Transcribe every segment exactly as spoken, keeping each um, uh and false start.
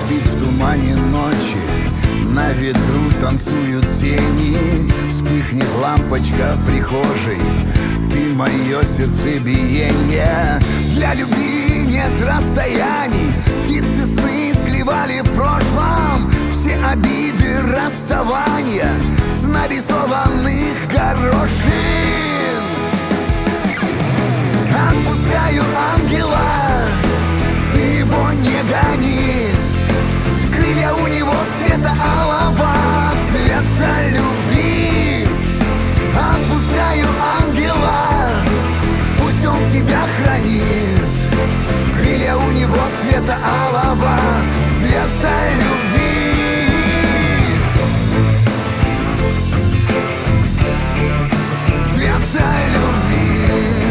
спит в тумане ночи, на ветру танцуют тени. Вспыхнет лампочка в прихожей, ты мое сердцебиение. Для любви нет расстояний, птицы сны склевали в прошлом все обиды расставания с нарисованных горошин. Отпускаю ангела, ты его не гони. Крылья у него цвета алого, цвета любви. Отпускаю ангела, пусть он тебя хранит. Крылья у него цвета алого, цвета любви. Цвета любви.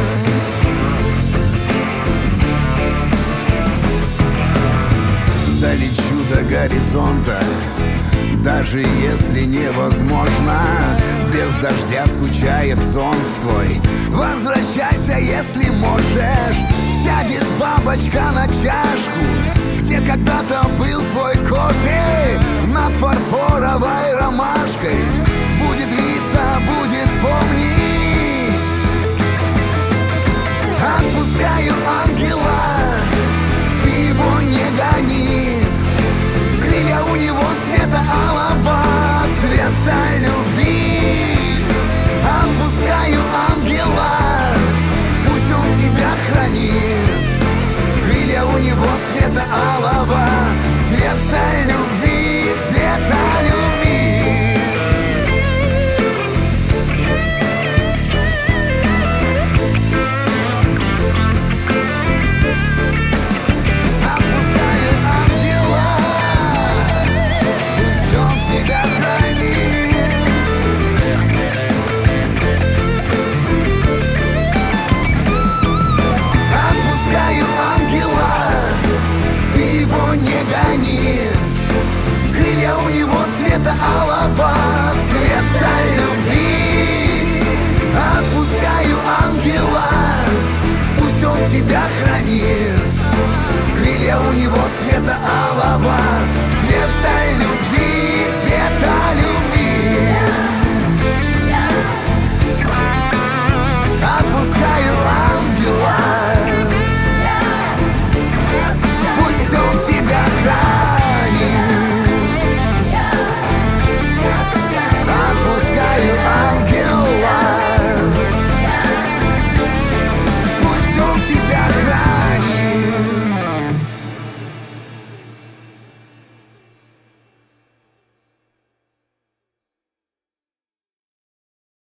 Долечу до горизонта, даже если невозможно. Без дождя скучает сон твой. Возвращайся, если можешь. Сядет бабочка на чашку, где когда-то был твой кофе, над фарфоровой ромашкой. Будет виться, будет помнить. Отпускаю ангела, ты его не гони. Крылья у него цвета алого, цвета любви. Отпускаю ангела, пусть он тебя хранит. Крылья у него цвета алого, цвета любви, цвета любви. Крылья у него цвета алого, цвета любви. Отпускаю ангела, пусть он тебя хранит. Крылья у него цвета алого.